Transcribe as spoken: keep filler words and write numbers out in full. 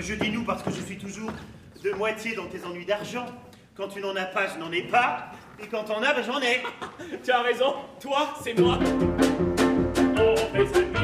je dis nous parce que je suis toujours de moitié dans tes ennuis d'argent. Quand tu n'en as pas, je n'en ai pas. Et quand t'en as, ben j'en ai. Tu as raison, toi, c'est moi. On fait ça.